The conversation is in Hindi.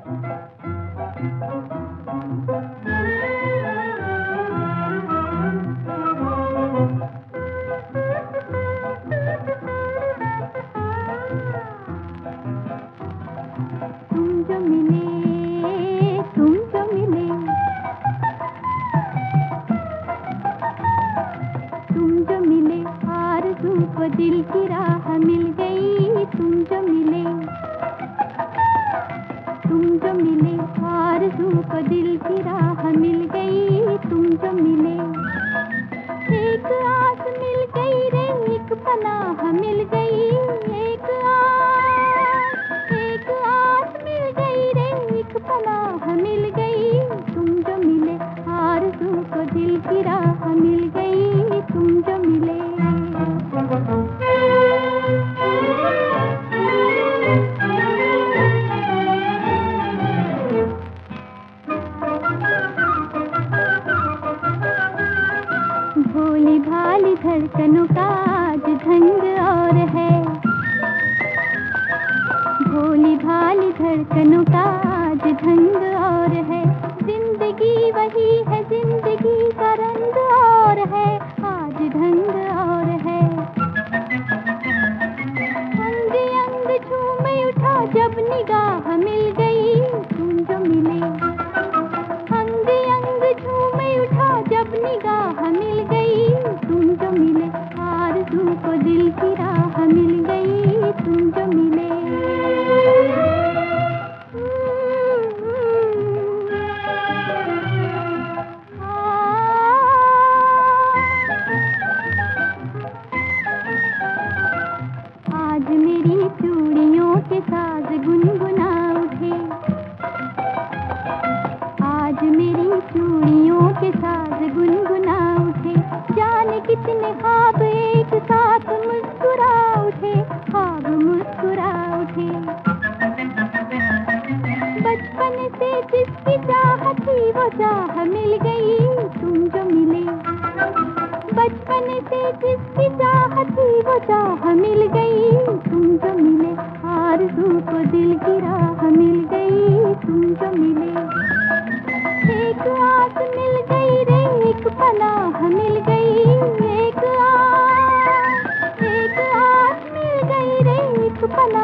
को दिल की राह मिल गई। तुम जो मिले आरज़ू को दिल की राह मिल गई। तुम जो मिले एक आस मिल गई रे, एक पनाह मिल गई। एक आस मिल गई रे, एक पनाह मिल गई। तुम जो मिले आरज़ू को दिल की राह मिल गई। तुम जो मिले भोली भाली धड़कनों का आज ढंग और है। भोली भाली धड़कनों का आज ढंग और है। जिंदगी वही है, जिंदगी का रंग और है। आज ढंग और है। अंग अंग झूम उठा जब निगाह मिल गई। तुम जो मिले अंग अंग झूम उठा जब निगाह मिल गई। तुम जो मिले आरज़ू को दिल की राह मिल गई। तुम जो मिले आज मेरी चूड़ियों के साज गुनगुना उठे। आज मेरी चूड़ियों के साज गुनगुना उठे। जाने कितने ख्वाब एक साथ मुस्कुरा उठे। ख्वाब मुस्कुरा उठे। बचपन से जिसकी चाह थी वो चाह मिल गई। तुम जो मिले बचपन से जिसकी चाह थी वो चाह मिल गई। तुम जो मिले आरज़ू को दिल की राह मिल गई। तुम जो मिले एक आस मिल गई रे, एक पनाह मिल गई। एक आस मिल गई रे, एक पनाह